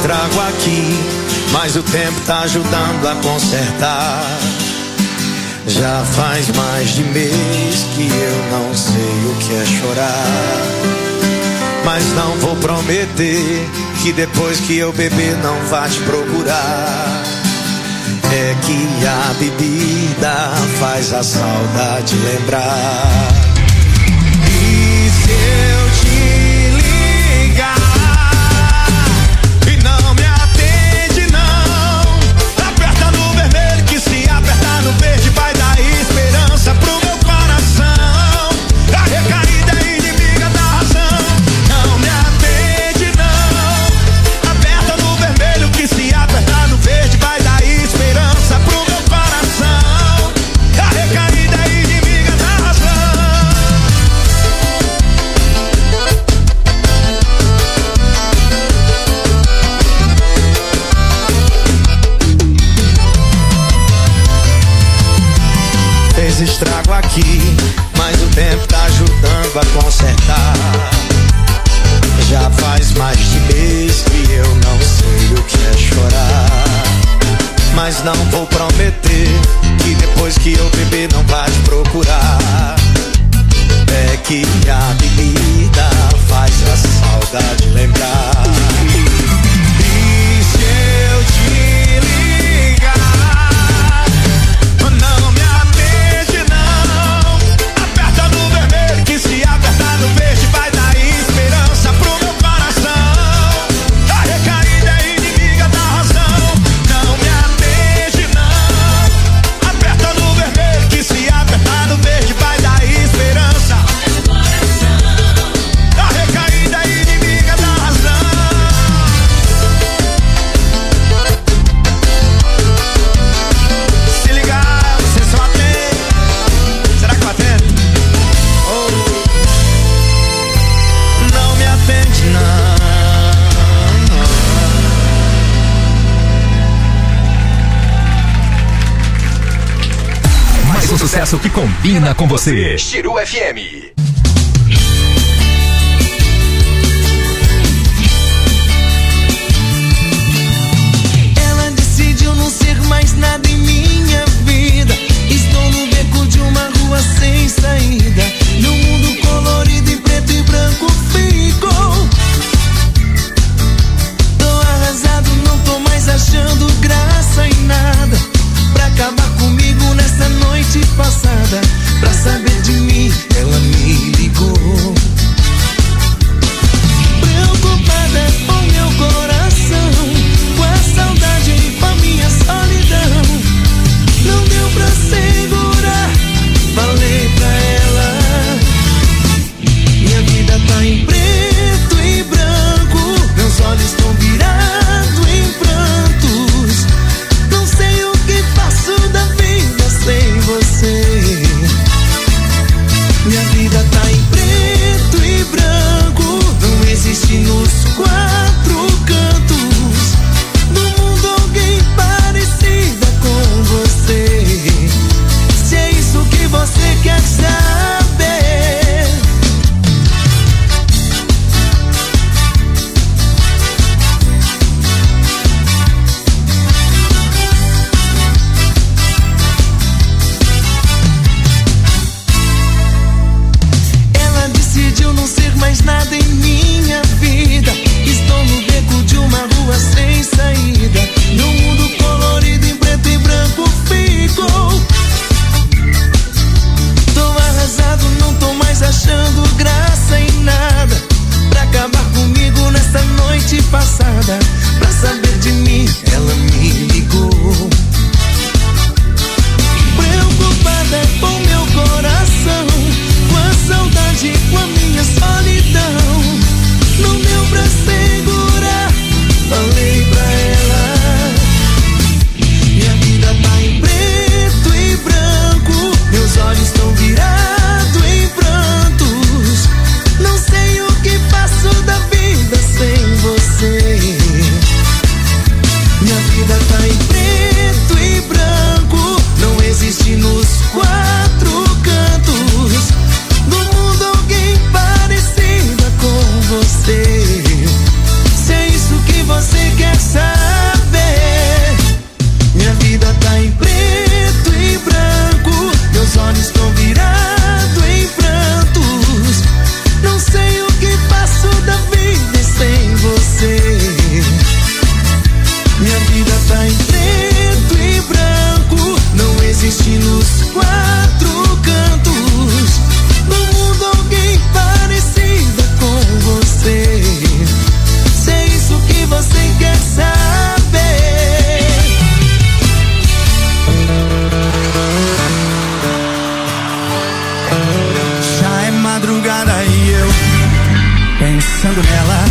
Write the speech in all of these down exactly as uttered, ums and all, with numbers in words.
estrago aqui, mas o tempo tá ajudando a consertar. Já faz mais de mês que eu não sei o que é chorar, mas não vou prometer que depois que eu beber não vá te procurar. É que a bebida faz a saudade lembrar. E se eu te ligar e não me atende não, aperta no vermelho que se apertar no verde vai dar esperança pro meu coração. A recaída é inimiga da razão. Não me atende não, aperta no vermelho que se apertar no verde vai dar esperança pro meu coração. A recaída é inimiga da razão. Fez estrago aqui, mas o tempo tá ajudando a consertar. Já faz mais de mês que eu não sei o que é chorar, mas não vou prometer que depois que eu beber não vai te procurar. É que a bebida faz a saudade lembrar. E se eu te ligar, não me atende não, aperta no vermelho que se apertar no verde vai dar esperança pro meu coração. A recaída é inimiga da razão. Não me atende não, aperta no vermelho que se apertar no verde vai dar esperança. A recaída é inimiga da razão. Se ligar, você só atende. Será que eu atendo? Oh. Não me atende não. Mais um sucesso que combina com você. Chiru F M. Ela decidiu não ser mais nada em minha vida. Estou no beco de uma rua sem saída. Meu mundo colorido em preto e branco ficou. Tô arrasado, não tô mais achando graça em nada. Pra acabar comigo nessa noite passada, pra saber de mim, ela me ligou. pensando nela.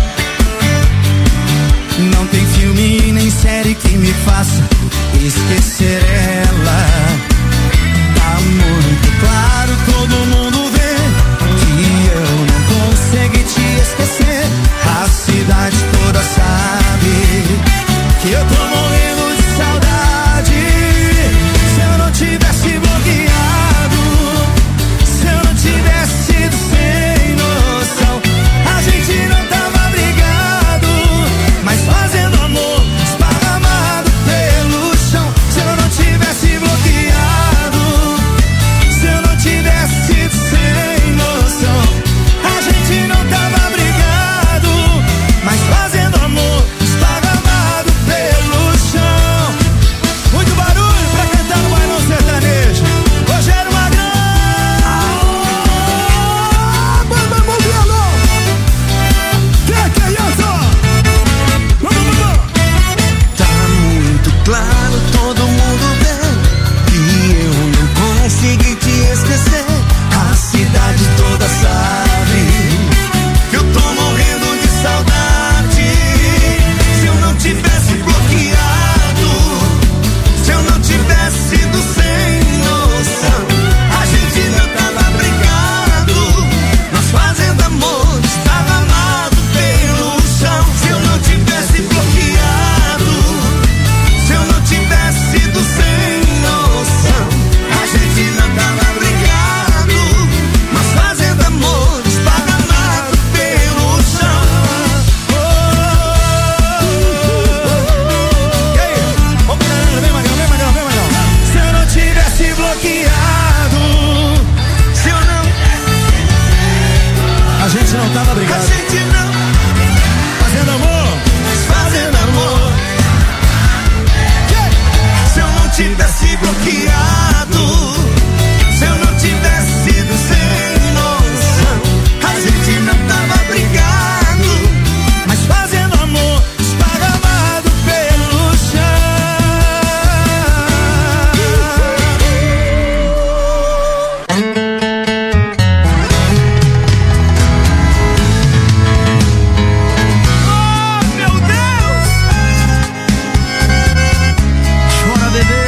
Não tem filme nem série que me faça esquecer ela. Tá muito claro, todo mundo vê que eu não consegui te esquecer. A cidade toda sabe que eu tô morrendo de saudade. Se eu não tivesse bloqueado, se eu não tivesse sido sem noção, a gente não tava brigado, mas fazendo amor esparramado pelo chão. Se eu não tivesse bloqueado, se eu não tivesse sido sem noção, a gente não tava brigado, mas fazendo amor esparramado pelo chão. Muito barulho pra cantar no bailão sertanejo. Rogério Magrão, banda modelo. Que que é isso? Vamos, vamos. Tá muito claro, todo mundo vê que eu não consegui te esquecer. A cidade toda sabe que eu tô morrendo de saudade. Se eu não tivesse bloqueado, se eu não tivesse sido sem noção, a gente não tava brigado, nós fazendo amor esparramado pelo chão. Se eu não tivesse bloqueado, se eu não tivesse sido sem noção, a gente não tava brigado, nós fazendo amor esparramado pelo chão. E aí? Vamos, vem Magrão, vem Magrão, vem Magrão. Se eu não tivesse bloqueado, se eu não, a gente não tava brigado, a gente não fazendo amor, fazendo amor. Se eu não tivesse bloqueado, se eu não tivesse sido sem noção, a gente não tava brigado, mas fazendo amor esparramado pelo Oh, meu Deus! Chora, bebê.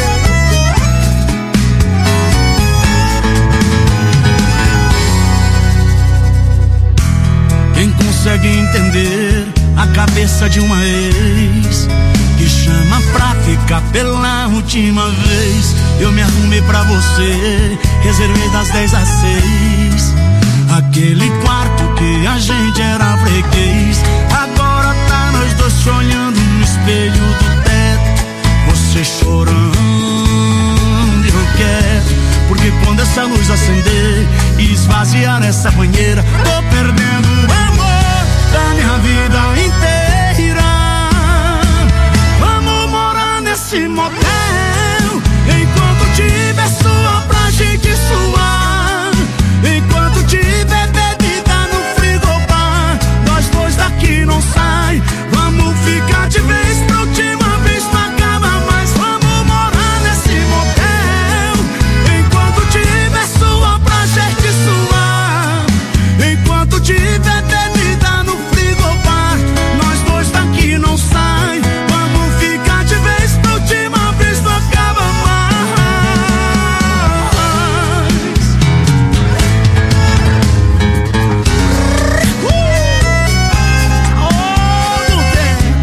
Quem consegue entender a cabeça de uma ex que chama pra ficar pela última vez? Eu me arrumei pra você, reservei das dez às seis, aquele quarto que a gente era freguês. Agora tá nós dois se olhando no espelho do teto, você chorando e eu quero, porque quando essa luz acender e esvaziar essa banheira, tô perdendo o amor da minha vida inteira. Vamos morar nesse motel, enquanto tiver sol pra gente suar, enquanto tiver bebida no frigobar, nós dois daqui não sai. Vamos ficar de vez pra última vez, não acaba mais. Vamos morar nesse motel, enquanto tiver sol pra gente suar, enquanto tiver bebida no frigobar, nós dois daqui não sai. Vamos ficar de vez pra última vez, não acaba mais. Oh, no tempo.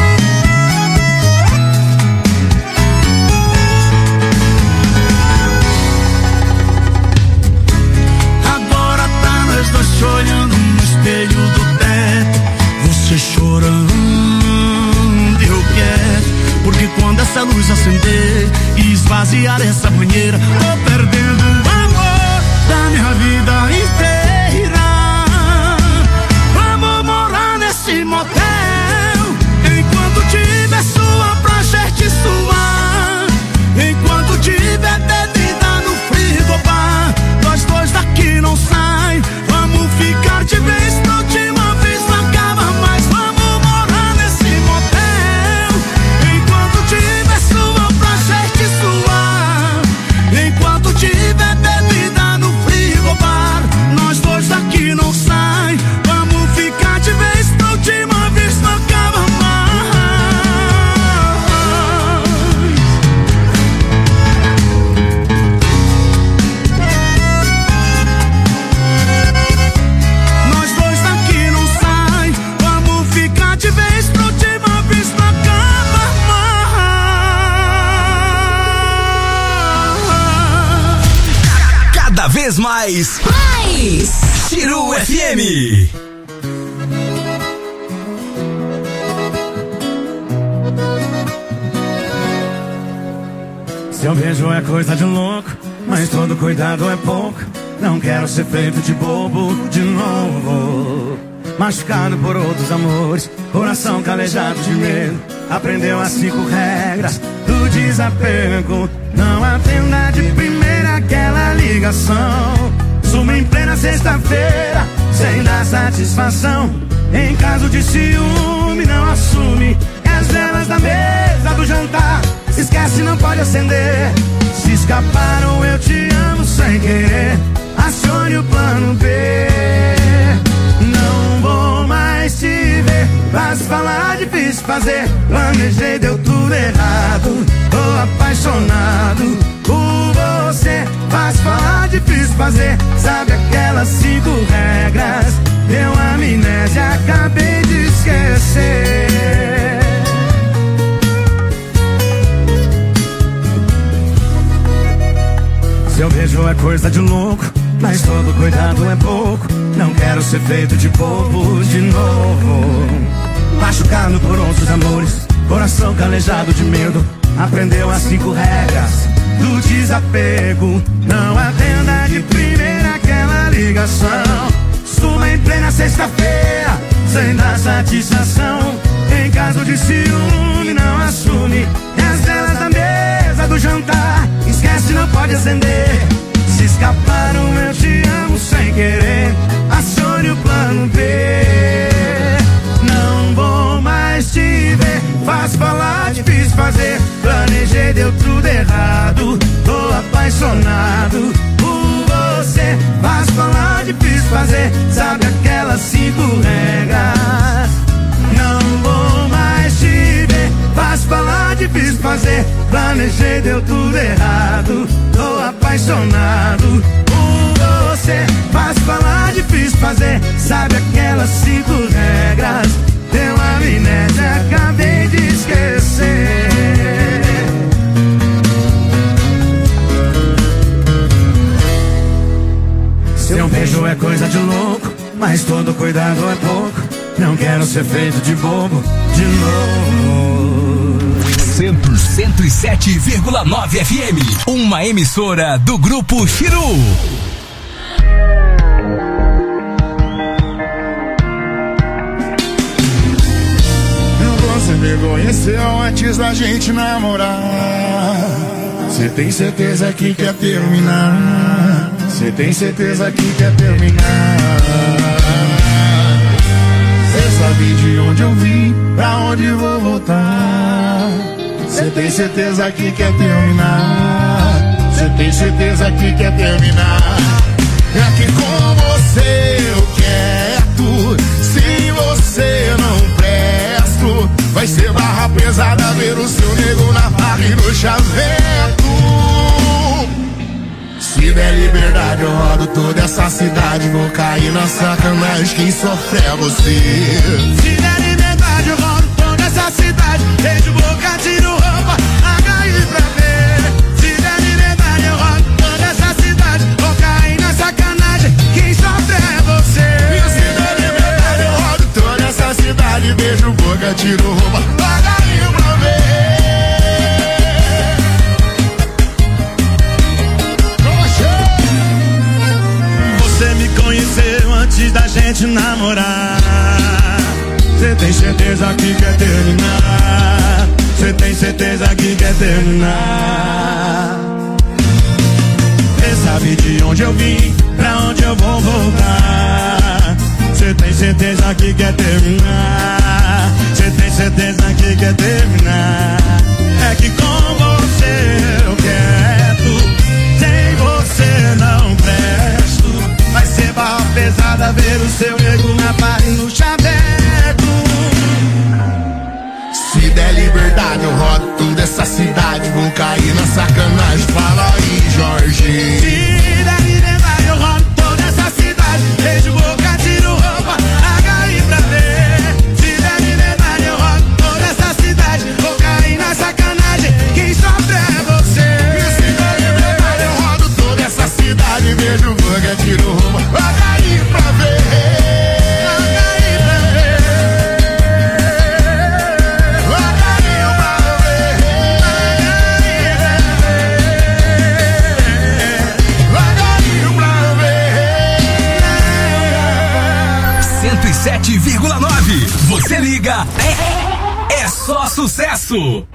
Agora tá nós dois se olhando no espelho do teto, você chorando e eu quero, porque quando essa luz acender e esvaziar essa banheira, tô perdendo o amor da minha vida inteira. Vamos morar nesse motel, enquanto tiver sua pra gente suar, enquanto tiver bebida no frigobar, nós dois daqui não sai. Vamos ficar de vez pra última vez, não acaba mais. Vamos morar nesse motel, enquanto tiver sua pra gente suar, enquanto Cada vez mais. Mais. Chiru F M. Seu beijo é coisa de louco, mas todo cuidado é pouco. Não quero ser feito de bobo de novo. Machucado por outros amores, coração calejado de medo. Aprendeu as cinco regras do desapego. Não atenda de primeira aquela ligação. Suma em plena sexta-feira, sem dar satisfação. Em caso de ciúme, não assume. É as velas da mesa do jantar, esquece, não pode acender. Se escaparam, eu te amo sem querer. Acione o plano B. Não vou mais te ver. Fácil falar, difícil fazer. Planejei, deu tudo errado. Tô apaixonado por você. Fácil falar, difícil fazer. Sabe aquelas cinco regras? Deu amnésia, acabei de esquecer. Seu beijo é coisa de louco, mas todo cuidado é pouco. Não quero ser feito de bobo de novo. Machucado por outros amores, coração calejado de medo. Aprendeu as cinco regras do desapego. Não atenda de primeira aquela ligação. Suma em plena sexta-feira, sem dar satisfação. Em caso de ciúme, não assume. E as velas da mesa do jantar, esquece, não pode acender. Se escaparam, eu te amo sem querer. Acione o plano B. Não vou mais te ver. Fácil falar, difícil fazer. Planejei, deu tudo errado. Tô apaixonado por você. Fácil falar, difícil fazer. Sabe aquelas cinco regras? Não vou mais te ver. Fácil falar, difícil fazer. Planejei, deu tudo errado. Tô apaixonado por você. Fácil falar, difícil fazer. Sabe aquelas cinco regras? Deu amnésia, acabei de esquecer. Seu beijo é coisa de louco, mas todo cuidado é pouco. Não quero ser feito de bobo de novo. cento e sete vírgula nove F M, uma emissora do Grupo Chiru. Você me conheceu antes da gente namorar. Você tem certeza que quer terminar? Você tem certeza que quer terminar? Você sabe de onde eu vim, pra onde vou voltar. Você tem certeza que quer terminar? Você tem certeza que quer terminar? É que com você eu quero. Se você não presto, vai ser barra pesada ver o seu nego na barra e no chaveco. Se der liberdade eu rodo toda essa cidade. Vou cair na sacanagem, quem sofre é você. Se der liberdade eu rodo toda essa cidade. Beijo, boca, tiro roupa, H I pra ver. Se der liberdade eu rodo toda essa cidade. Vou cair na sacanagem, quem sofre é você. E se der liberdade eu rodo toda essa cidade. Beijo, boca, tiro roupa, H I pra ver. Você me conheceu antes da gente namorar. Você tem certeza que quer terminar? Você tem certeza que quer terminar? Você sabe de onde eu vim, pra onde eu vou voltar. Você tem certeza que quer terminar? Você tem certeza que quer terminar? É que com você eu quero, sem você não presto. Vai ser barra pesada ver o seu nego na barra e no chaveco. Se der liberdade eu rodo toda essa cidade. Vou cair na sacanagem, fala aí, Jorge. Se der liberdade eu rodo toda essa cidade. Beijo, boca, tiro roupa, H I pra ver. Se der liberdade eu rodo toda essa cidade. Vou cair na sacanagem, quem sofre é você. E se der liberdade eu rodo toda essa cidade. Beijo, sete vírgula nove. Você liga, é, é só sucesso.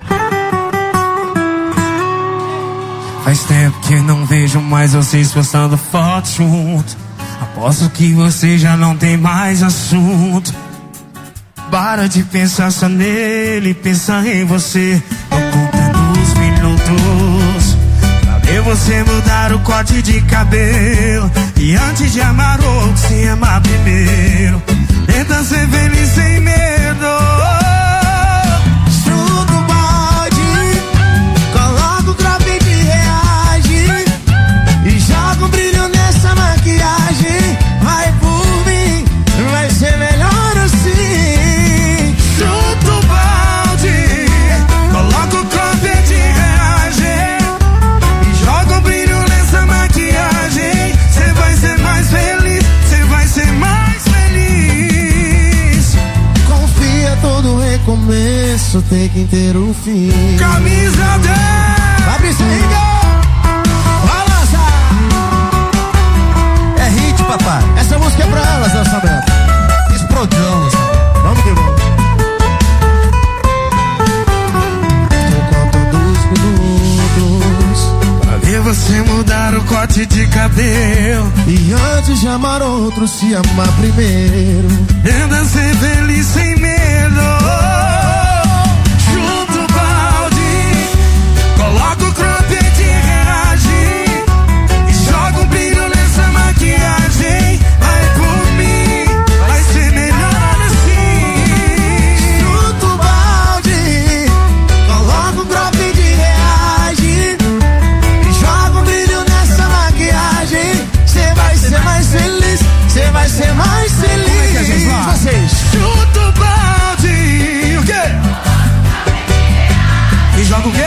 Faz tempo que não vejo mais vocês postando foto junto. Aposto que você já não tem mais assunto. Para de pensar só nele, pensa em você. Tô contando os minutos pra ver você mudar o corte de cabelo. E antes de amar outro, se amar primeiro. Tenta ser feliz sem medo. Chuta o balde, coloca o crop de reage e joga um brilho nessa maquiagem. Vai por mim, vai ser melhor assim. Chuta o balde, coloca o crop de reage e joga um brilho nessa maquiagem. Cê vai ser mais feliz, cê vai ser mais feliz. Confia, todo recomeço tem que ter um fim. Camisa dez, Fabrício Henrique, balança. É hit, papai. Essa música é pra elas, lançamento. Explodão. Vamos que vamos. Tô contando os minutos pra ver você mudar o corte de cabelo. e antes de amar outro, se amar primeiro. Tenta ser feliz sem medo. Chuta o balde, coloca o crop de reage e joga um brilho nessa maquiagem. Vai por mim, vai ser melhor assim. Chuta o balde, coloca o crop de reage e joga um brilho nessa maquiagem. Cê vai ser mais feliz, cê vai ser mais feliz. Como é que a gente faz? Vocês. Chuta o balde, o quê? E joga o quê?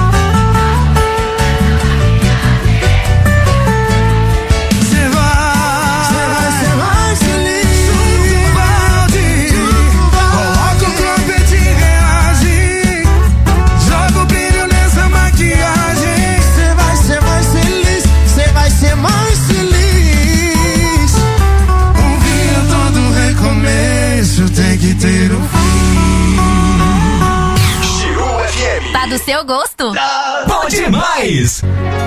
Cê vai, Cê vai ser mais feliz. chuta o balde, coloca o crop de reage, joga o brilho nessa maquiagem. Cê vai ser mais feliz, cê vai ser mais feliz. Um dia todo recomeço tem que ter um fim. Giru F M. Tá do seu gosto? Bom demais.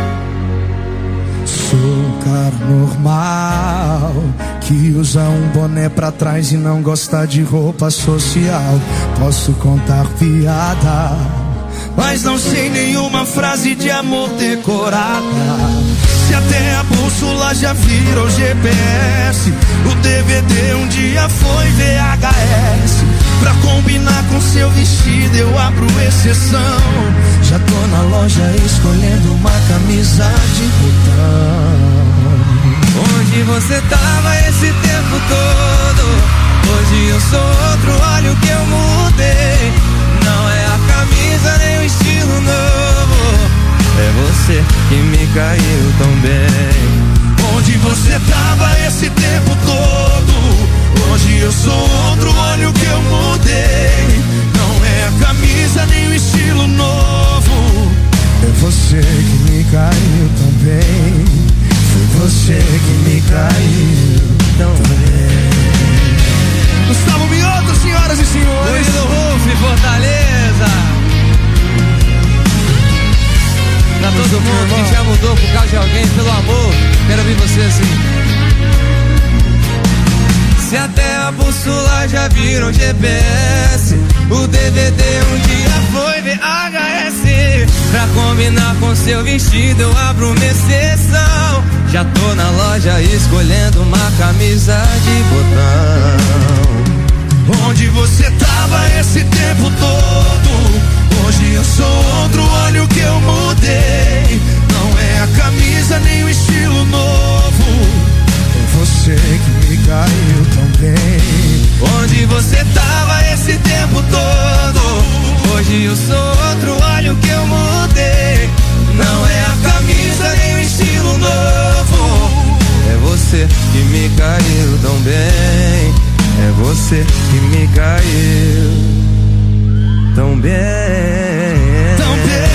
Sou um cara normal que usa um boné pra trás e não gosta de roupa social. Posso contar piada, mas não sei nenhuma frase de amor decorada. Se até a bússola já virou G P S, o D V D um dia foi V H S. Pra combinar com seu vestido eu abro exceção. Já tô na loja escolhendo uma camisa de botão. Onde você tava esse tempo todo? Hoje eu sou outro, olha o que eu mudei. Não é a camisa nem o estilo novo, é você que me caiu tão bem. Onde você tava esse tempo todo? Hoje eu sou outro, olha o que eu mudei. Não é a camisa nem o estilo novo, é você que me caiu tão bem. Foi você que me caiu tão bem. Gustavo Mioto, senhoras e senhores. Luiz do Ruf, Fortaleza. Pra todo mundo que já mudou por causa de alguém, pelo amor, quero ouvir você assim. Se até a bússola já virou G P S, o D V D um dia foi V H S. Pra combinar com seu vestido eu abro uma exceção. Já tô na loja escolhendo uma camisa de botão. Onde você tava esse tempo todo? Hoje eu sou outro, olha o que eu mudei. Não é a camisa nem o estilo novo, é você que me caiu tão bem. Onde você tava esse tempo todo? Hoje eu sou outro, olha o que eu mudei. Não é a camisa nem o estilo novo, é você que me caiu tão bem. É você que me caiu tão bem. Tão bem.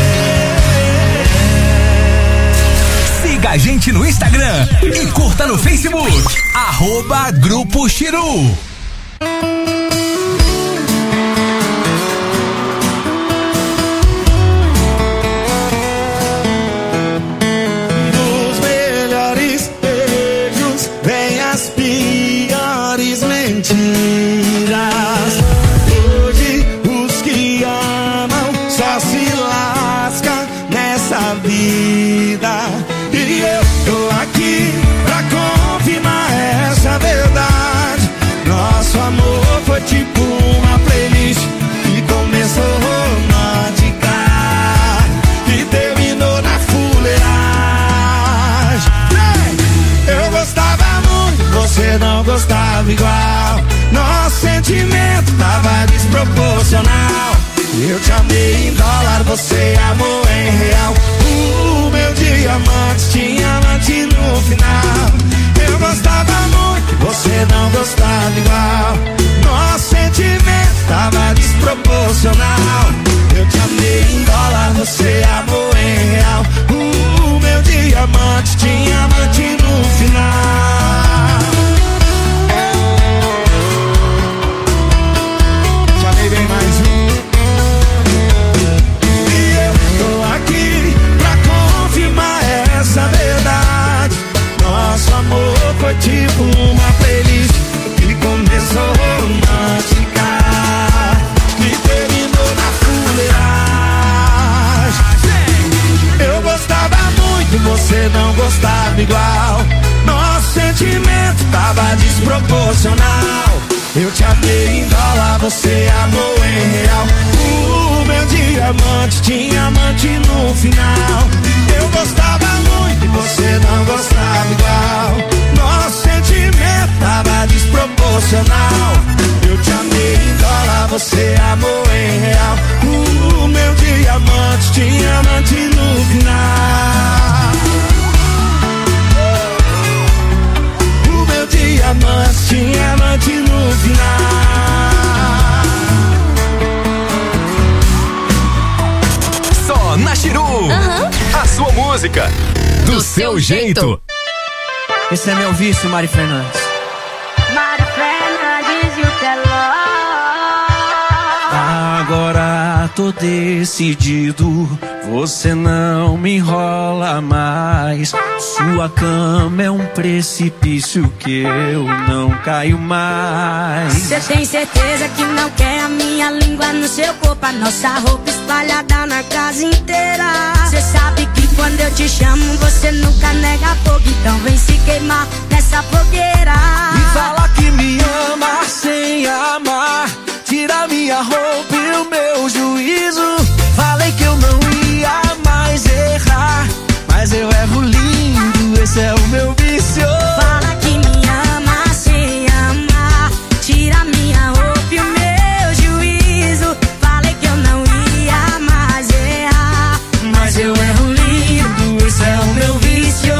Siga a gente no Instagram e curta no Facebook. Arroba Grupo Chiru. Tipo uma playlist que começou romântica e terminou na fuleiragem. Eu gostava muito, você não gostava igual. Nosso sentimento tava desproporcional. Eu te amei em dólar, você amou em real. O meu diamante tinha amante no final. Eu gostava muito, você não gostava igual. Nosso sentimento tava desproporcional. Eu te amei em dólar, você amou em real. O meu diamante tinha amante no final. Te amei bem mais um. E eu tô aqui pra confirmar essa verdade. Nosso amor foi tipo uma playlist que começou romântica e terminou na fuleiragem. Eu gostava muito, você não gostava igual. Nosso sentimento tava desproporcional. Eu te amei em dólar, você amou em real. O meu diamante tinha amante no final. Eu gostava muito e você não gostava igual. Nosso sentimento tava desproporcional. Eu te amei em dólar, você amou em real. O meu diamante tinha amante no final. O meu diamante tinha amante no final. Só na Chiru. Uhum. A sua música do, do seu, seu jeito. jeito. Esse é meu vício, Mari Fernandes. Mari Fernandes e o Teló. Agora tô decidido, você não me enrola mais. Sua cama é um precipício que eu não caio mais. Você tem certeza que não quer a minha língua no seu corpo, a nossa roupa espalhada na casa inteira? Você sabe que quando eu te chamo você nunca nega fogo, então vem se queimar nessa fogueira. E fala que me ama sem amar, tira minha roupa e o meu juízo. Falei que eu não ia mais errar, mas eu erro lindo, esse é o meu vício. Fala que me ama sem amar, tira minha roupa e o meu juízo. Falei que eu não ia mais errar, mas eu erro lindo, esse é o meu vício.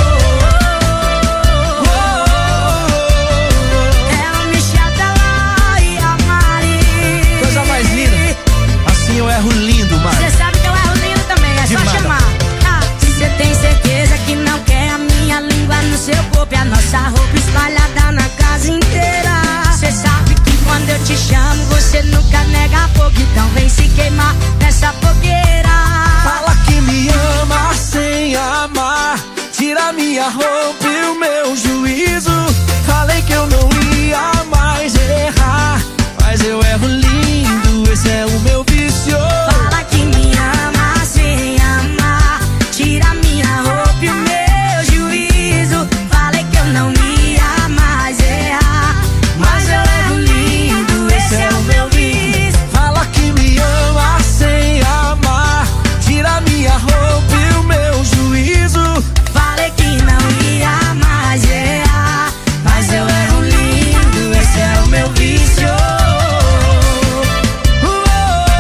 Eu erro lindo, mano. Você sabe que eu erro lindo também, é só demais. chamar. Ah, você tem certeza que não quer a minha língua no seu corpo e a nossa roupa espalhada na casa inteira? Você sabe que quando eu te chamo você nunca nega fogo, então vem se queimar nessa fogueira. Fala que me ama sem amar, tira minha roupa e o meu juízo. Falei que eu não ia mais errar, mas eu erro lindo, esse é o meu vício. Fala que me ama sem amar, tira minha roupa e o meu juízo. Falei que eu não ia mais errar, mas eu erro lindo, esse é o meu vício. Fala que me ama sem amar, tira minha roupa e o meu juízo. Falei que não ia mais errar, mas eu erro lindo, esse é o meu vício. Oh, oh, oh.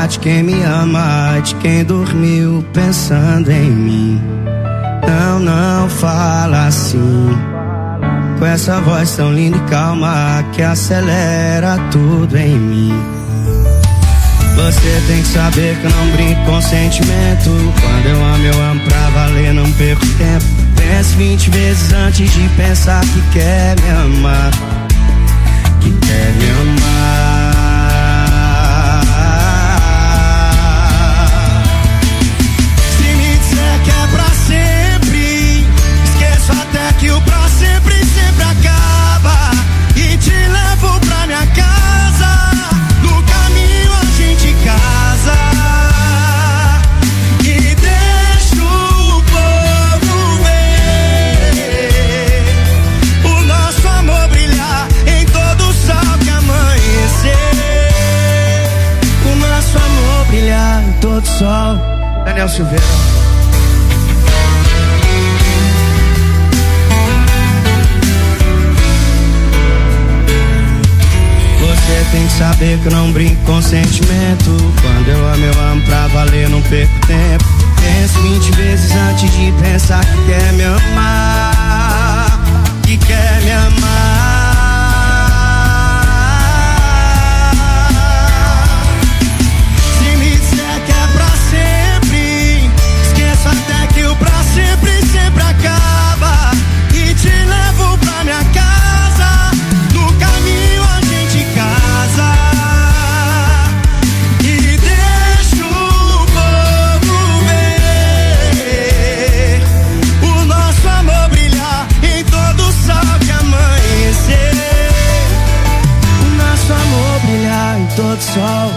falar de quem me ama, de quem dormiu pensando em mim. Não, não fala assim, com essa voz tão linda e calma que acelera tudo em mim. Você tem que saber que eu não brinco com sentimento. Quando eu amo, eu amo pra valer, não perco tempo. Pense vinte vezes antes de pensar que quer me amar, que quer me amar. Se me disser que é pra sempre, esqueço até que o pra sempre sempre acaba. E te levo pra minha casa, no caminho a gente casa. E deixo o povo ver o nosso amor brilhar em todo o sol que amanhecer. O nosso amor brilhar em todo o sol. Daniel Silveira. Você tem que saber que eu não brinco com sentimento. Quando eu amo, eu amo pra valer, não perco tempo. Penso vinte vezes antes de pensar que quer me amar, que quer me amar. Se me disser que é pra sempre, esqueço até que o pra sempre sempre acaba. E te levo pra minha casa, no caminho a gente casa. E deixo o povo ver o nosso amor brilhar em todo o sol que amanhecer. O nosso amor brilhar em todo o sol.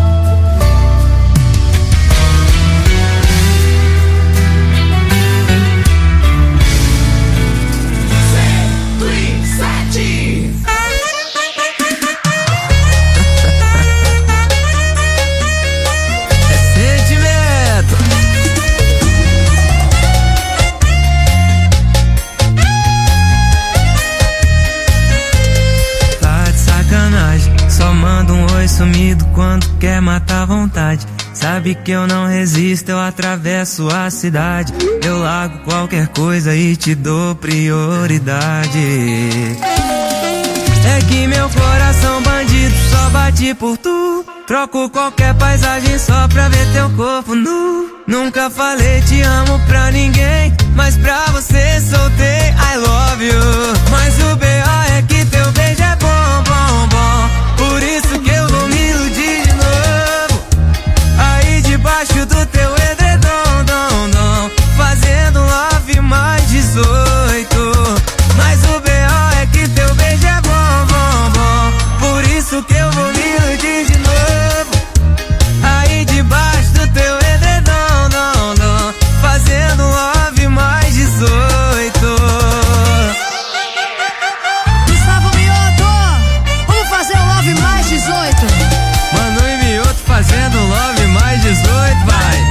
Sumido quando quer matar a vontade. Sabe que eu não resisto, eu atravesso a cidade. Eu largo qualquer coisa e te dou prioridade. É que meu coração bandido só bate por tu. Troco qualquer paisagem só pra ver teu corpo nu. Nunca falei te amo pra ninguém, mas pra você soltei I love you. Mas o B O é que teu beijo é bom, bom, bom. Por isso que eu vou me iludir de novo. Aí debaixo do teu edredom, dom, dom, fazendo love mais dezoito. Mas o B O é que teu beijo é bom, bom, bom. Por isso que eu vou me iludir de novo. Aí debaixo do teu edredom, dom, dom, fazendo love mais dezoito. Gustavo Mioto, vamos fazer o love mais dezoito. Mano e Mioto fazendo love mais dezoito, vai.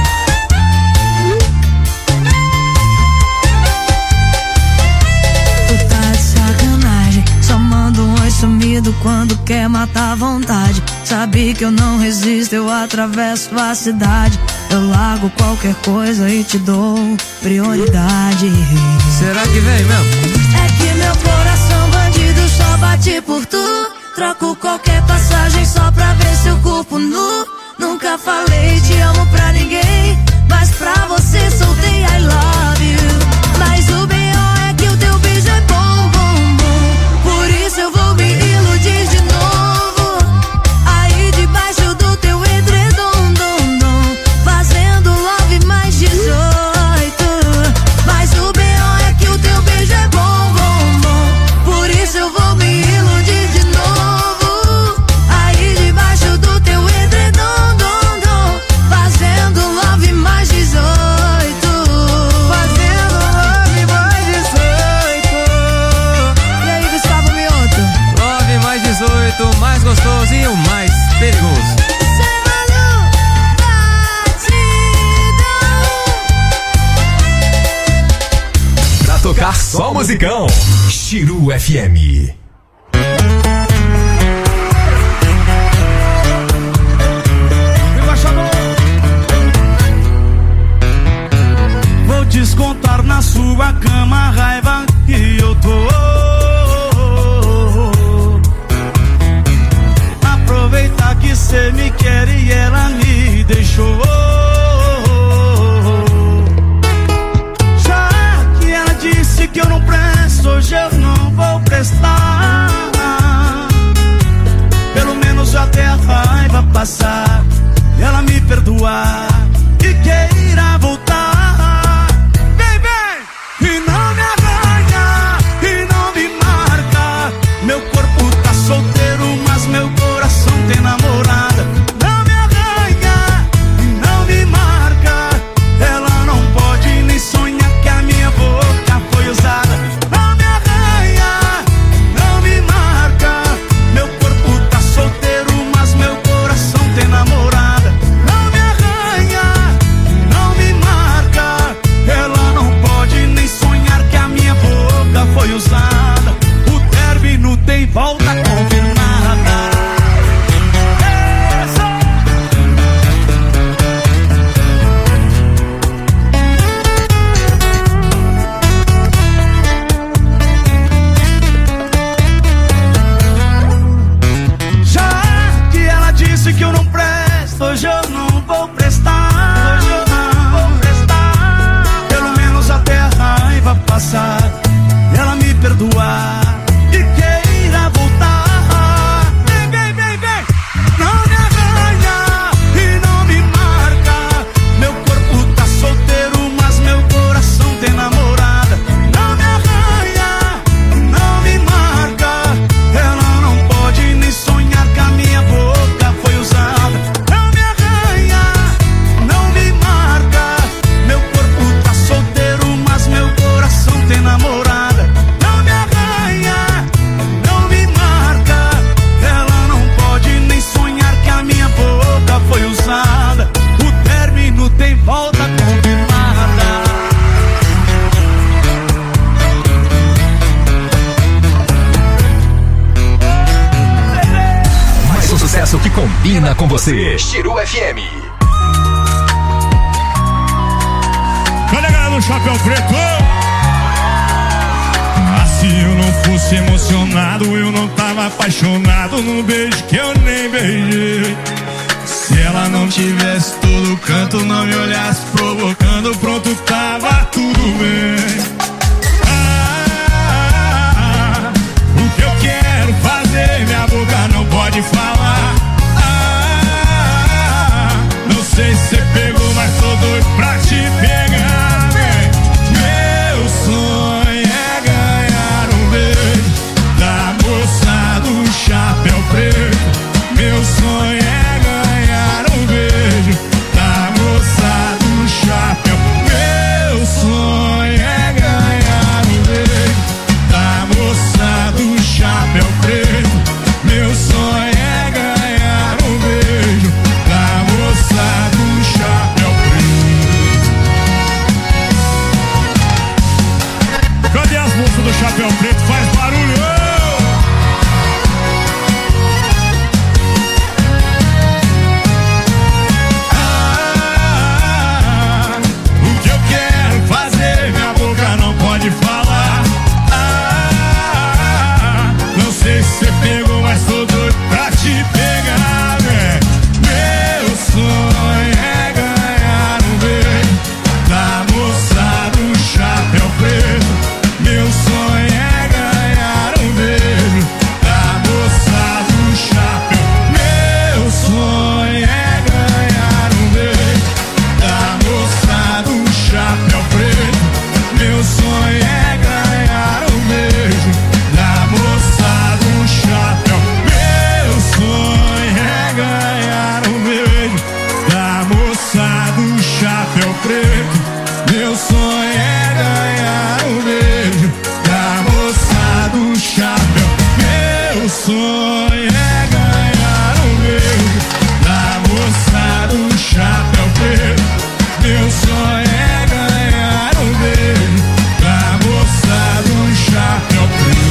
Tu tá de sacanagem, só manda um oi sumido quando quer matar a vontade. Sabe que eu não resisto, eu atravesso a cidade. Eu largo qualquer coisa e te dou prioridade. Será que vem mesmo? É que meu coração bandido só bate por tu. Troco qualquer passagem só pra ver seu corpo nu. Nunca falei te amo pra ninguém, mas pra você soltei I love you. Mas o B O é que o teu beijo é bom, bom, bom. Por isso eu vou me iludir de novo. Aí debaixo do teu edredom, dom, dom, fazendo love mais dezoito. Mas o B O é que o teu beijo é bom, bom, bom. Por isso eu vou me iludir de novo. Aí debaixo do teu edredom, dom, dom, fazendo love mais dezoito. Fazendo love mais dezoito. E aí, Gustavo Mioto? Love mais dezoito, o mais gostoso e o mais perigoso. Semana batidão. Pra tocar só musicão, Chiru F M. Viva Shopping até a raiva passar e ela me perdoar e queira voltar, vem, vem, e não me arranha e não me marca. Meu corpo tá solteiro, mas meu coração tem namorada. Não me arranha e não me marca. Ela não pode nem sonhar que a minha boca foi usada. Não me arranha, não me marca. Meu corpo tá solteiro, mas meu coração tem namorada. Não me arranha, não me marca. Ela não pode nem sonhar que a minha boca foi usada. O término tem volta confirmada. Já que ela disse que eu não presto, hoje eu não vou prestar. Hoje eu não vou prestar. Pelo menos até a raiva passar e ela me perdoar e queira voltar. Vem, vem, vem, vem. Não me arranha e não me marca. Meu corpo tá solteiro, mas meu coração tem namorada. Não me arranha, não me marca. Ela não pode nem sonhar que a minha boca foi usada. Não me arranha, não me marca. Meu corpo tá solteiro, mas meu coração tem namorada. Não me arranha, não me marca. Ela não pode nem sonhar que a minha boca foi usada. O término tem volta confirmada. Mais um sucesso que combina com você. Chiru F M. Cadê a galera do Chapéu Preto? Ah, se eu não fosse emocionado, eu não tava apaixonado num beijo que eu nem beijei. Se ela não tivesse todo canto, não me olhasse provocando, pronto, tava tudo bem. Ah, o que eu quero fazer, minha boca não pode falar. Ah, não sei se você pegou, mas tô doido pra te pegar, vem. Meu sonho é ganhar um beijo da moça do chapéu preto. Meu sonho é ganhar um beijo da moça do chapéu. Meu sonho é ganhar um beijo da moça do chapéu preto. Meu sonho é ganhar um beijo da moça do chapéu preto. Cadê as moças do chapéu preto? Faz barulho! Ah, o que eu quero fazer, minha boca não pode falar. Ah, não sei se você pegou, mas tô doido pra te pegar, né? Meu sonho é ganhar um beijo da moça do chapéu preto. Meu sonho é ganhar um beijo da moça do chapéu. Meu sonho é ganhar um beijo da moça do chapéu preto. Meu sonho é ganhar um beijo da moça do chapéu. Meu sonho é ganhar um beijo da moça do chapéu preto. Meu sonho é ganhar um beijo da moça do chapéu. Meu sonho é ganhar um beijo da moça do chapéu preto. Meu sonho é ganhar um beijo da moça do chapéu preto.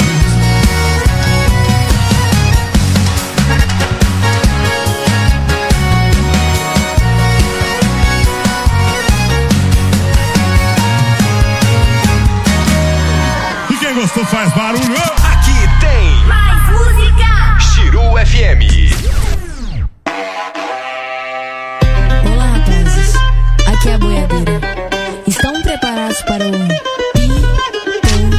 E quem gostou faz barulho. Aqui tem Mais música! Chiru F M. Olá, rapazes. Aqui é a boiadeira. Estão preparados para o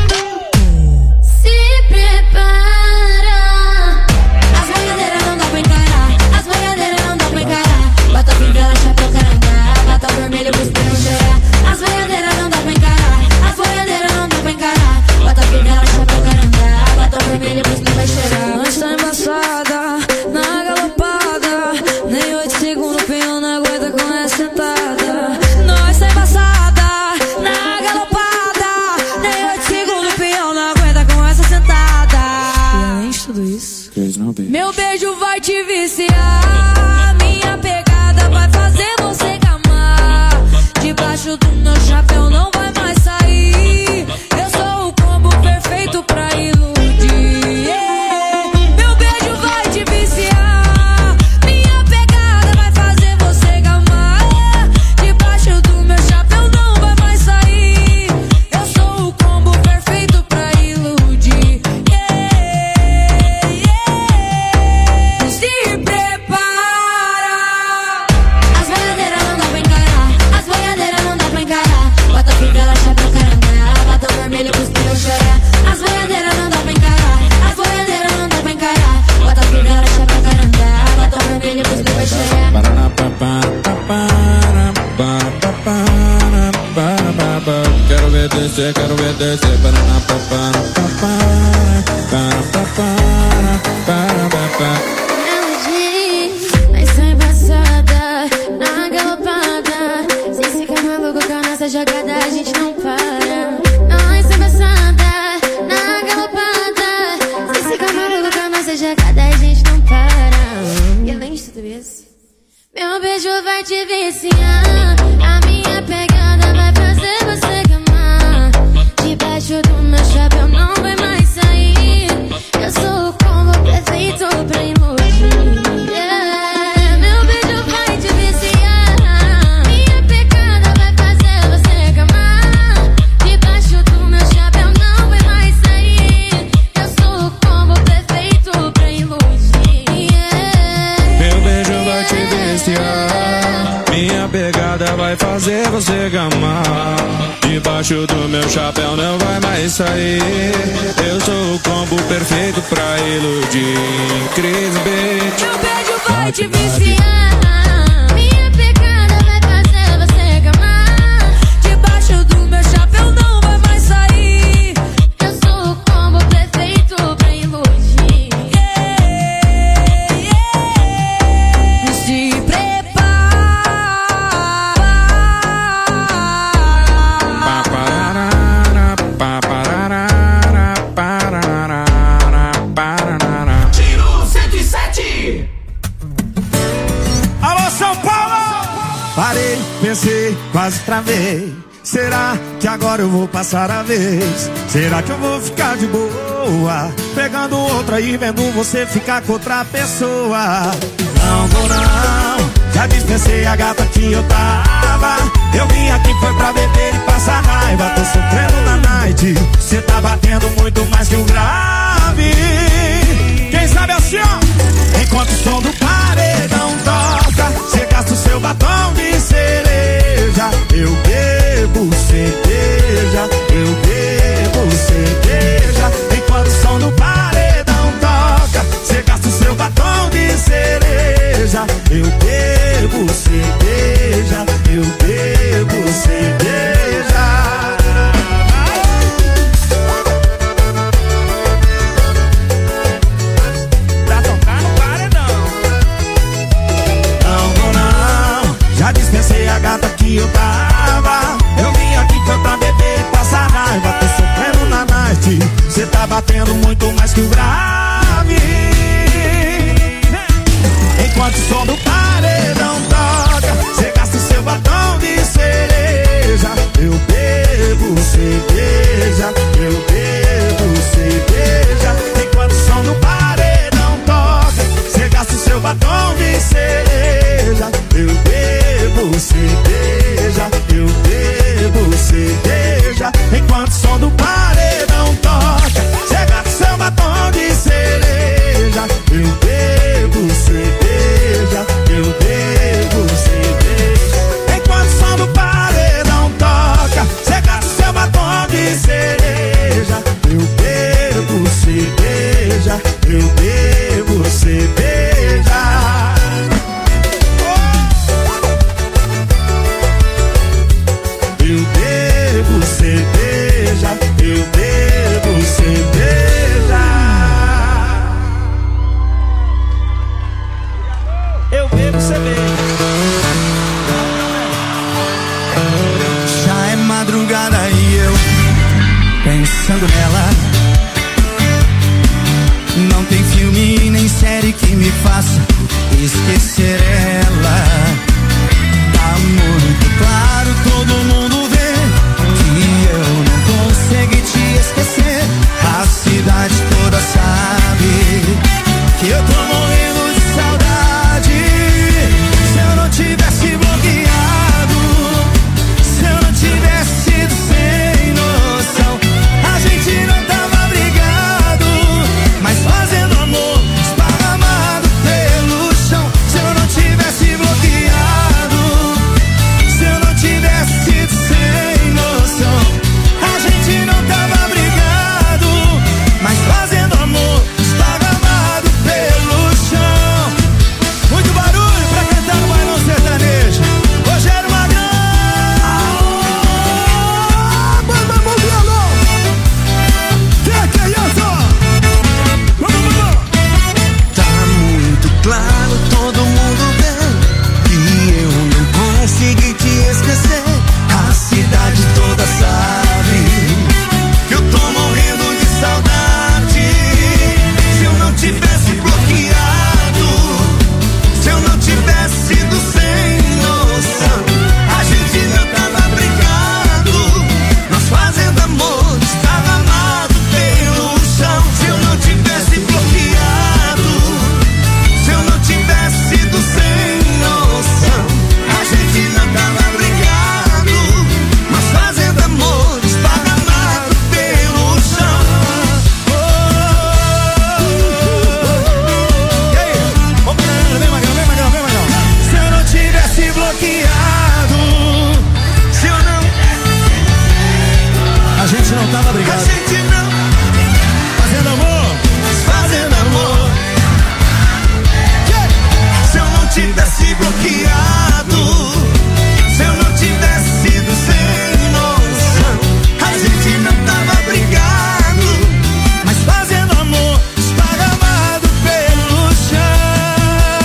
Se prepara. As boiadeiras não dá pra tudo isso. Meu beijo vai te viciar, minha pegada vai fazer você gamar. Debaixo do meu chapéu não vai mais sair. Eu sou o combo perfeito pra iludir. Yeah. Meu beijo vai te viciar, minha pegada vai fazer você gamar. Debaixo do meu chapéu não vai mais sair. Eu sou o combo perfeito pra iludir. Yeah, yeah. Se prepara. As boiadeiras não dá pra encarar, as boiadeiras não dá pra encarar. Bota fivela, chapéu, caramba, batom vermelho, cuspir eu chorar. As boiadeiras não dá pra encarar, as boiadeiras não dá pra encarar. Bota fivela, chapéu, caramba, batom vermelho, cuspir eu chorar. Quero ver descer, quero ver descer. Mas sou embaçada, na galopada. Se ficar maluco com a nossa jogada, a gente não para. Nós sou embaçada, na galopada. Se ficar maluco com a nossa jogada, a gente não para. E além de tudo isso, meu beijo vai te viciar, a minha pegada vai fazer você gamar. Debaixo do meu chapéu não vai mais sair. Eu sou o combo perfeito pra iludir. Yeah. Meu beijo vai te viciar, minha pegada vai fazer você gamar. Debaixo do meu chapéu não vai mais sair. Eu sou o combo perfeito pra iludir. Yeah. Meu beijo vai te viciar, minha pegada vai fazer você gamar. Debaixo do meu chapéu não vai mais sair. Eu sou o combo perfeito pra iludir. Cris Beat. Meu beijo vai te viciar, minha pegada vai fazer você gamar. Debaixo do meu chapéu não vai mais sair. Eu sou o combo perfeito pra iludir. Yeah, yeah. Se prepara. Tiro cento e sete. Alô, São Paulo! Parei, pensei, quase travei. Será que agora eu vou passar a vez? Será que eu vou ficar de boa, pegando outra e vendo você ficar com outra pessoa? Não vou não, já dispensei a gata que eu tava. Eu vim aqui foi pra beber e passar raiva. Tô sofrendo na night, cê tá batendo muito mais que o grave. Quem sabe assim, ó. Enquanto o som do paredão toca, cê gasta o seu batom de cereja. Eu bebo cerveja, eu bebo cerveja. Enquanto o som do paredão toca, cê gasta o seu batom de cereja. Eu bebo cerveja, eu bebo cerveja. Pra tocar no paredão. nome que me faça esquecer ela. Tá muito claro, todo mundo vê que eu não consegui te esquecer. A cidade toda sabe que eu tô morrendo de saudade. Se eu não tivesse bloqueado, se eu não tivesse sido sem noção, a gente não tava brigado, mas fazendo amor esparramado pelo chão. Se eu não tivesse bloqueado, se eu não tivesse sido sem noção, a gente não tava brigado, mas fazendo amor esparramado pelo chão. Muito barulho pra cantar no bailão sertanejo. Rogério Magrão, banda mundial. Que que é isso? Vamos, vamos. Tá muito claro, todo mundo vê que eu não consegui te esquecer. A cidade toda sabe que eu tô morrendo de saudade. Se eu não tivesse bloqueado, se eu não tivesse sido sem noção, a gente não tava brigado, nós fazendo amor esparramado pelo chão. Se eu não tivesse bloqueado, se eu não tivesse sido sem noção, a gente não tava brigado, mas fazendo amor esparramado pelo chão. E aí? Vamos, vem Magrão, vem Magrão, vem Magrão. Se eu não tivesse bloqueado, se eu não, a gente não tava brigado, a gente não, fazendo amor, fazendo amor. Se eu não tivesse bloqueado, se eu não tivesse sido sem noção, a gente não tava brigado, mas fazendo amor esparramado pelo chão.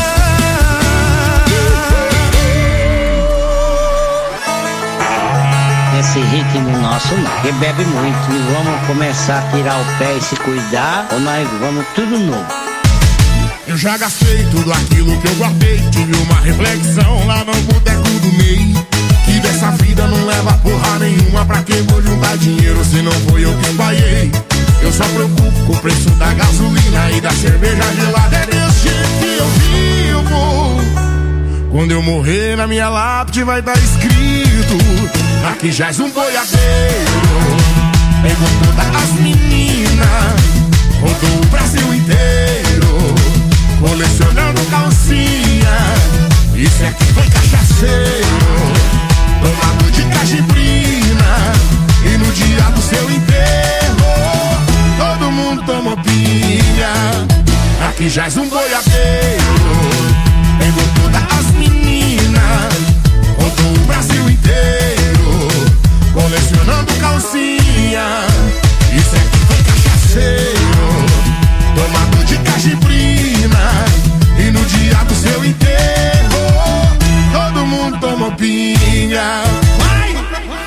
Esse ritmo nosso não, que bebe muito. E vamos começar a tirar o pé e se cuidar, ou nós vamos tudo novo. Eu já gastei tudo aquilo que eu guardei. Tive uma reflexão lá no boteco do meio, que dessa vida não leva porra nenhuma. Pra que vou juntar dinheiro se não foi eu que espalhei? Eu só preocupo com o preço da gasolina e da cerveja gelada. É desse jeito que eu vivo. Quando eu morrer, na minha lápide vai estar escrito: aqui jaz um boiadeiro. Pegou todas as meninas, rodou o Brasil inteiro, colecionando calcinha. Isso aqui foi cachaceiro, tomado de cajibrina. E no dia do seu enterro, todo mundo tomou pinha. Aqui jaz um boiadeiro. Pegou todas as meninas, rodou o Brasil inteiro, colecionando calcinha. Isso aqui foi cachaceiro, tomado de cajibrina. E no dia do seu enterro, todo mundo tomou pinha. Vai!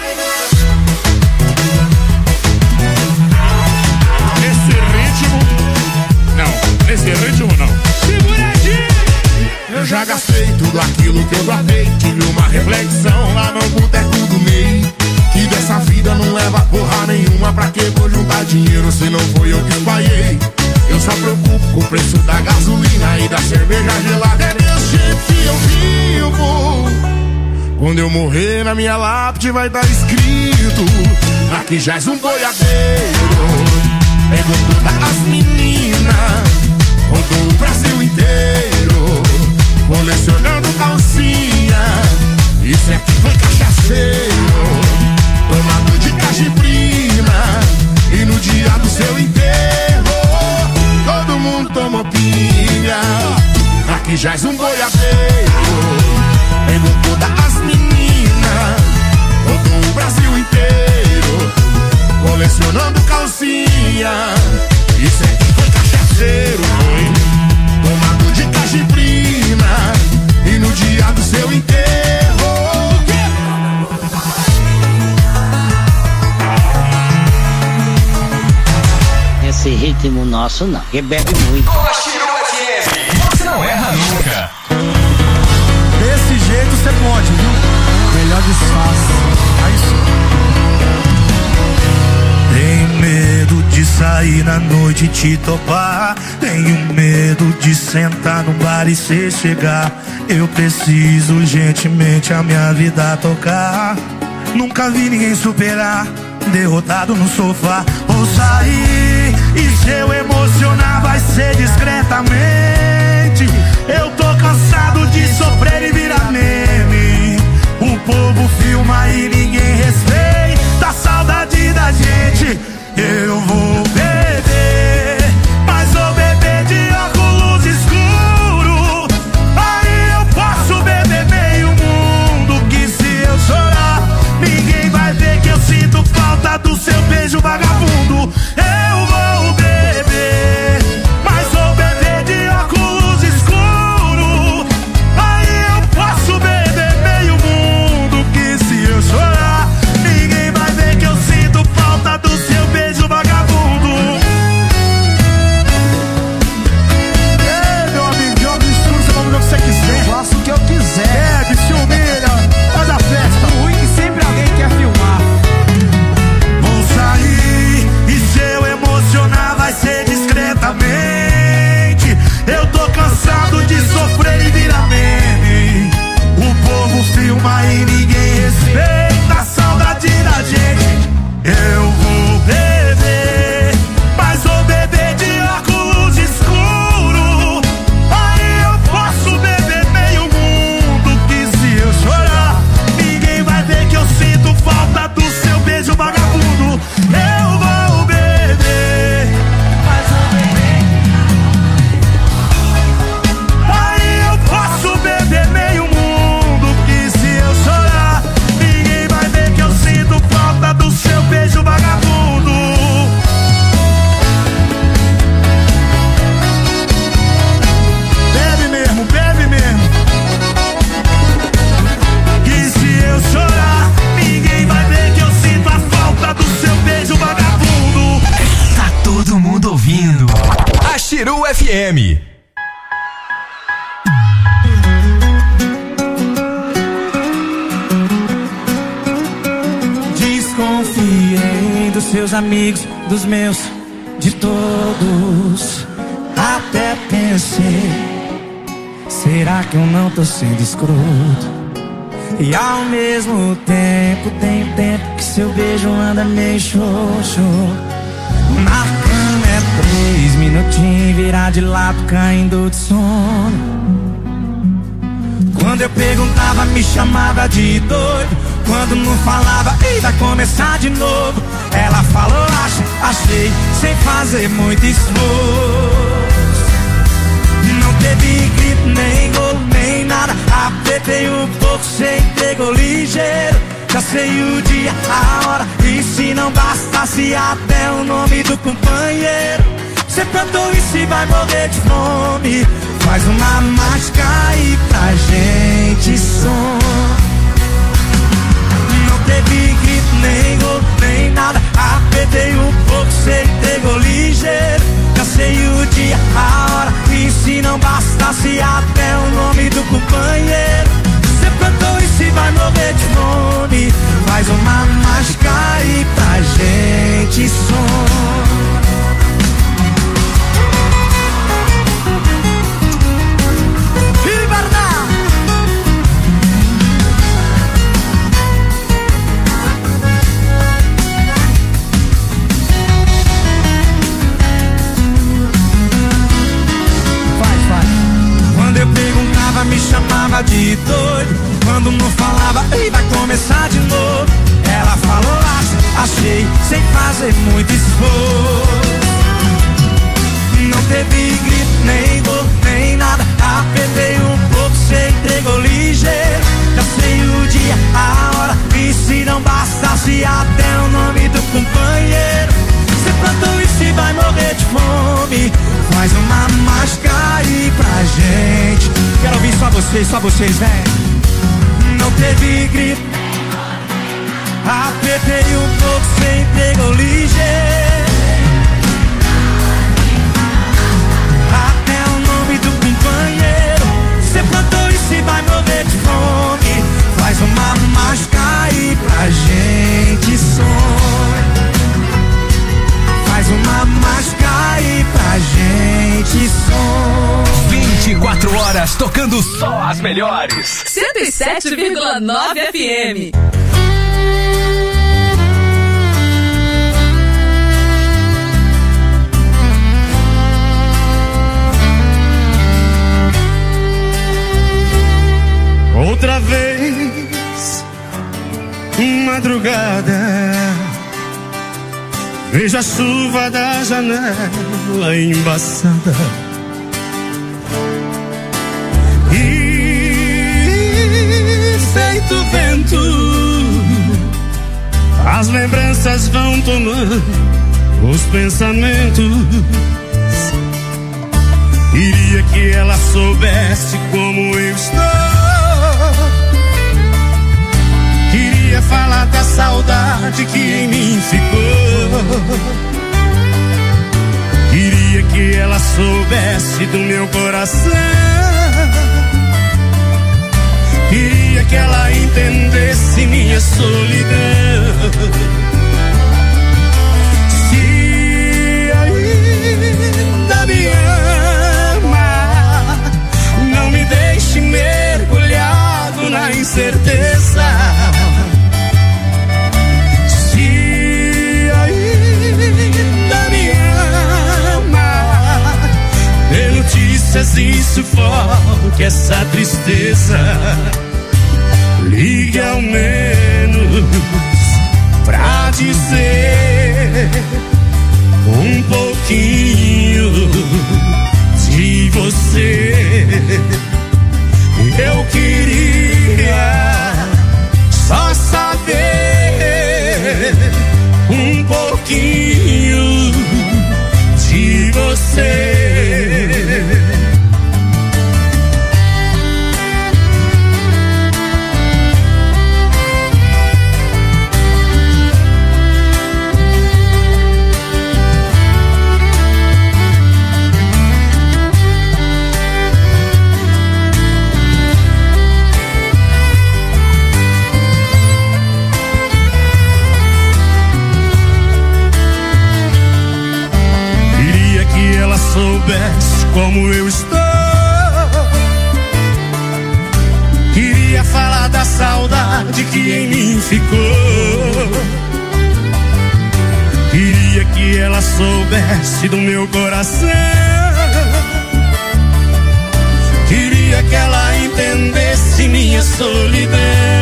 Nesse ritmo, não, nesse ritmo não. Segura aqui! Eu já gastei tudo aquilo que eu guardei. Tive uma reflexão lá no boteco do meio, que dessa vida não leva porra nenhuma. Pra que vou juntar dinheiro se não foi eu que espalhei? Eu só preocupo com o preço da gasolina e da cerveja gelada. É desse jeito que eu vivo. Quando eu morrer, na minha lápide vai estar escrito: aqui jaz um boiadeiro. Pegou todas as meninas, rodou o Brasil inteiro, colecionando calcinha. Isso aqui foi cachaceiro, tomado de cajibrina. E no dia do seu enterro, todo mundo tomou pinha. Aqui jaz um boiadeiro. Pegou todas as meninas, rodou o Brasil inteiro, colecionando calcinha. Isso aqui foi cachaceiro, foi tomado de cajibrina. E no dia do seu enterro, esse ritmo nosso não, que bebe muito. Cola Chirão F M. não erra nunca. Desse jeito você pode, viu? Melhor disfarce. Aí sim. Tenho medo de sair na noite e te topar. Tenho medo de sentar no bar e cê chegar. Eu preciso urgentemente a minha vida tocar. Nunca vi ninguém superar, derrotado no sofá. Vou sair e se eu emocionar vai ser discretamente. Eu tô cansado de sofrer e virar meme. O povo filma e ninguém respeita a saudade da gente. Eu vou beber, mas vou beber de óculos escuros. Aí eu posso beber meio mundo, que se eu chorar ninguém vai ver que eu sinto falta do seu beijo vagabundo. Eu vou beber, mas vou beber de óculos escuros. Aí eu posso beber meio mundo, que se eu chorar ninguém vai ver que eu sinto falta do seu beijo vagabundo. É, meu amigo, joga o escuro, você vai fazer o que você quiser. Eu faço o que eu quiser. É, se humilha, faz a festa. O ruim é que sempre alguém quer filmar. Vou sair e se eu emocionar vai ser discretamente. Eu tô cansado de sofrer e virar meme. O povo filma e ninguém respeita a saudade da gente. Eu vou beber, mas vou beber de óculos escuros. Aí eu posso beber meio mundo, que se eu chorar ninguém vai ver que eu sinto falta do seu beijo vagabundo. Eu vou beber, mas vou beber. Aí eu posso beber meio mundo, que se eu chorar ninguém vai ver que eu sinto falta do seu beijo vagabundo. Bebe mesmo, bebe mesmo, que se eu chorar ninguém vai ver que eu sinto a falta do seu beijo vagabundo. Tá todo mundo ouvindo a Chiru F M. Desconfiei dos seus amigos, dos meus, de todos. Até pensei, será que eu não tô sendo escroto? E ao mesmo tempo, tem tempo que seu beijo anda meio xoxo. Na cama é três minutinhos, virar de lado, caindo de sono. Quando eu perguntava, me chamava de doido. Quando não falava, ei, vai começar de novo. Ela falou, acho, achei, sem fazer muito esforço. Não teve grito, nem golo, nem nada. Apertei um pouco, cê entregou ligeiro. Já sei o dia, a hora, e se não bastasse até o nome do companheiro. Cê plantou e se vai morrer de fome. Faz uma mágica aí pra gente som. Não teve grito, nem gol, nem nada. Apertei um pouco, cê entregou ligeiro. Já sei o dia, a hora, e se não bastasse até o nome do companheiro. Cê plantou e se vai morrer de fome. Faz uma mágica aí pra gente som. Me chamava de doido. Quando não falava, ei, vai começar de novo. Ela falou, acho, achei, sem fazer muito esforço. Não teve grito, nem gol, nem nada. Apertei um pouco, cê entregou ligeiro. Já sei o dia, a hora, e se não bastasse até o nome do companheiro. Cê plantou e se vai morrer de fome. Faz uma mágica aí pra gente. Quero ouvir só vocês, só vocês, vem. Não teve grito. Apertei um pouco, cê entregou ligeiro. Até o nome do companheiro. horas tocando só as melhores. cento e sete vírgula nove F M. Outra vez, madrugada, vejo a chuva da janela embaçada e, feito vento, as lembranças vão tomando os pensamentos. Queria que ela soubesse como eu estou. Queria falar da saudade que em mim ficou. Queria que ela soubesse do meu coração. Queria que ela entendesse minha solidão. Se ainda me ama, não me deixe mergulhado na incerteza. Notícias e sufoque essa tristeza. Ligue ao menos pra dizer um pouquinho de você. Eu queria só saber um pouquinho de você. Soubesse como eu estou. Queria falar da saudade que em mim ficou. Queria que ela soubesse do meu coração. Queria que ela entendesse minha solidão.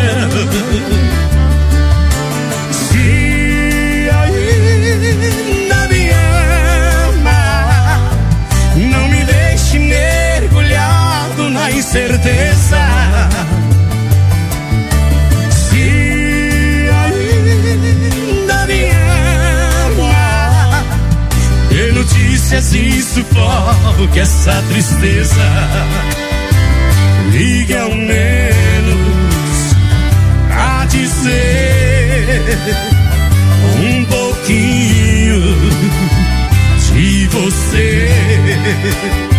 Se ainda me não me deixe mergulhado na incerteza. Se ainda me ama, dê notícias e sufoque essa tristeza. Ligue ao menos pra dizer um pouquinho de você.